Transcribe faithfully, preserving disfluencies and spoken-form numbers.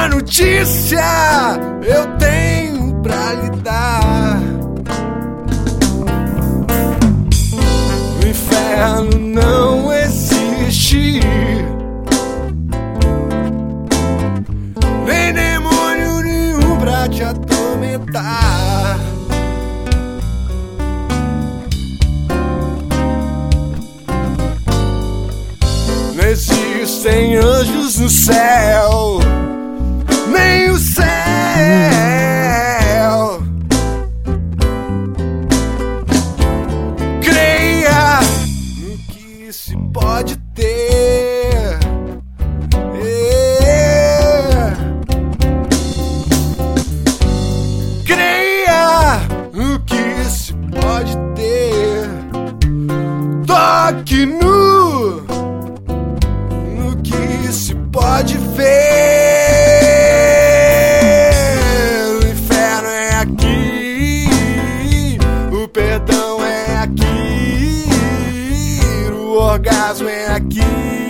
Uma notícia eu tenho pra lhe dar: o inferno não existe, nem demônio nenhum pra te atormentar. Não existem anjos no céu, nem o céu. Creia no que se pode ter. É. Creia no que se pode ter. Toque nu no que se pode ver. O orgasmo é aqui.